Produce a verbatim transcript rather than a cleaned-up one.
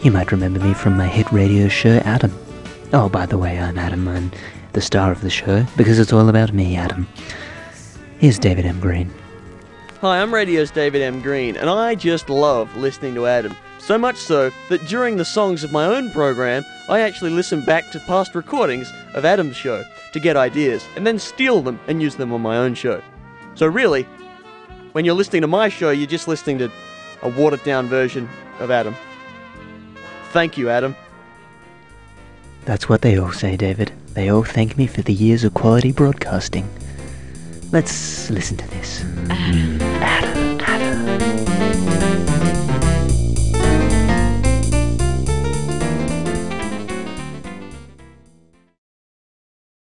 You might remember me from my hit radio show, Adam. Oh, by the way, I'm Adam. I'm the star of the show, because it's all about me, Adam. Here's David M. Green. Hi, I'm Radio's David M. Green, and I just love listening to Adam. So much so that during the songs of my own program, I actually listen back to past recordings of Adam's show to get ideas, and then steal them and use them on my own show. So really, when you're listening to my show, you're just listening to a watered-down version of Adam. Thank you, Adam. That's what they all say, David. They all thank me for the years of quality broadcasting. Let's listen to this. Adam.